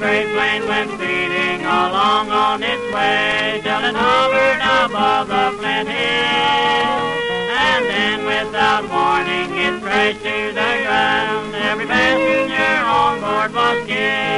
great plane went speeding along on its way till it hovered above the Flint Hill. And then without warning it crashed to the ground. Every passenger on board was killed.